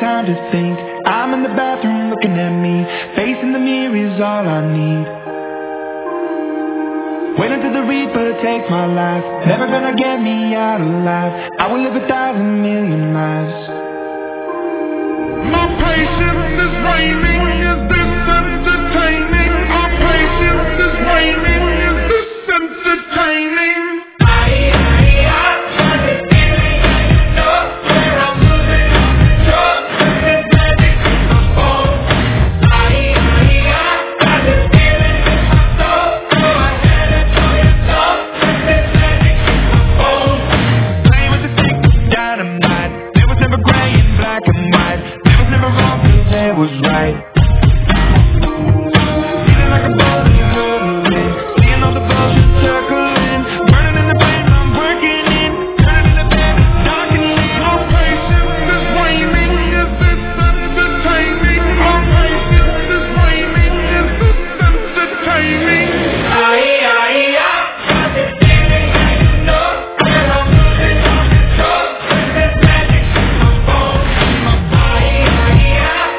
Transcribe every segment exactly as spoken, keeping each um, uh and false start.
time to think. I'm in the bathroom looking at me. Facing the mirror is all I need. Wait until the Reaper takes my life. Never gonna get me out alive. I will live a thousand million lives. My patience is waning. Is this entertaining? My patience is waning. Is this entertaining? It was right. Feeling like a ball in the seeing all the bullshit circling, burning in the brain, I'm working in, turning in the bed, darkening. My patience is waning. Is this entertaining? My patience is waning. Is this entertaining? Aye, aye, aye. Got this feeling like you know that I'm losing all control. This magic in my bones, in my body. Aye, aye, aye.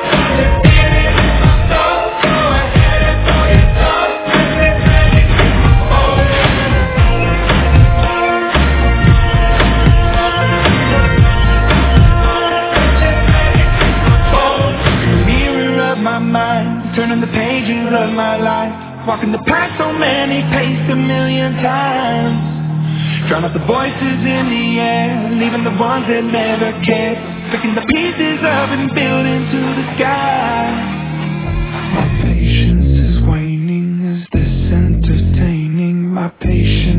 Turning the pages of my life, walking the path so many paced a million times. Drown out the voices in the air, leaving the ones that never cared. Picking the pieces up and building to the sky. My patience is waning. Is this entertaining? My patience